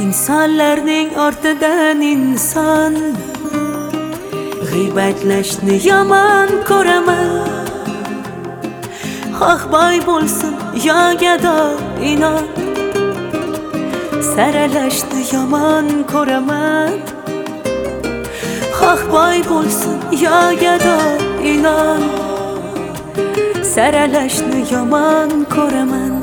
İnsanlarning ortidan inson g'iybatlashni yomon ko'raman. Xoh boy bo'lsin yo gado inon, saralashni yomon ko'raman. Xoh boy bo'lsin yo gado inon, saralashni yomon ko'raman.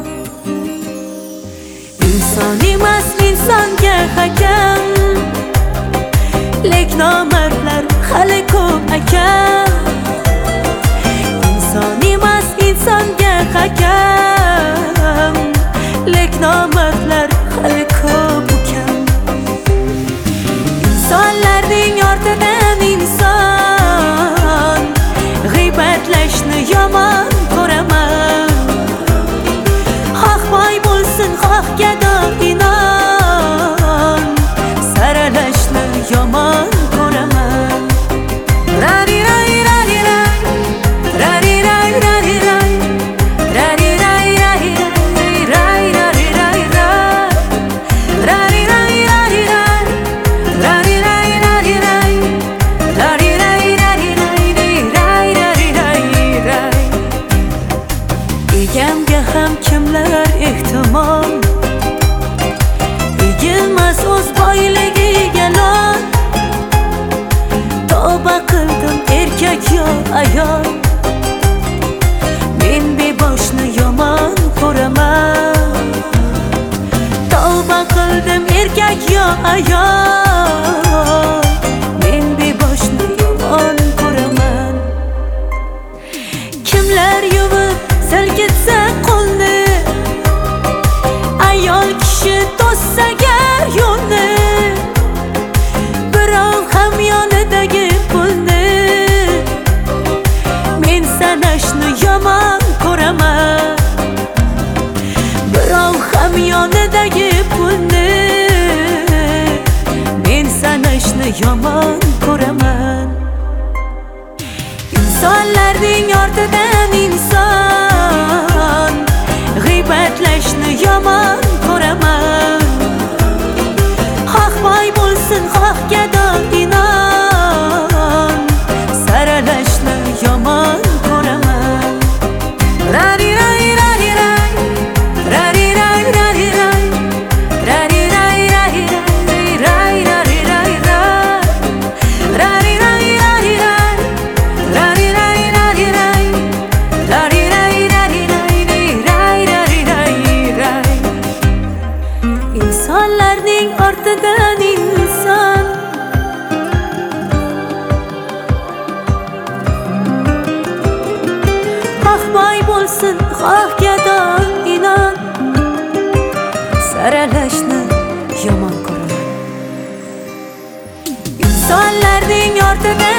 İnson emas insonga hakam, lek nomardlar hali ko'p akam. İnson emas insonga hakam, lek nomardlar hali ko'p akam. İnsonlarning ortidan inson g'iybatlashni yomon ko'raman. Xoh boy bo'lsin xoh gado inon, saralashni yomon ko'raman. Rari ray rari ray, rari ray rari ray, rari ray rari ray, rari ray rari ray, rari ray rari ray, rari ray rari ray, rari ray rari ray, rari ray ray. Egamga ham kimlar ehtimol, egilmas o'z boyligiga lol. Tavba qildim erkak yo ayol, men beboshni yomon ko'raman. Tavba qildim erkak yo ayol, men beboshni yomon ko'raman. Kimlar yuvib silkitsa qo'lni, ayol kishi to'ssa gar yo'lni, birov ham yonidagi pulni men sanashni yomon ko'raman. Birov ham yonidagi pulni men sanashni yomon ko'raman. İnsonlarning ortidan inson g'iybatlashni yomon ko'raman. Xoh boy bo'lsin xoh gado inon, saralashni yomon ko'raman. Rari ray rari ray, rari ray rari ray, rari ray rari ray, rari ray ray, rari ray rari ray, rari ray rari ray, rari ray rari ray, rari ray ray. İnsonlarning ortidan inson xoh boy bo'lsin xoh gado inon, saralashni yomon ko'raman. İnsonlarning ortidan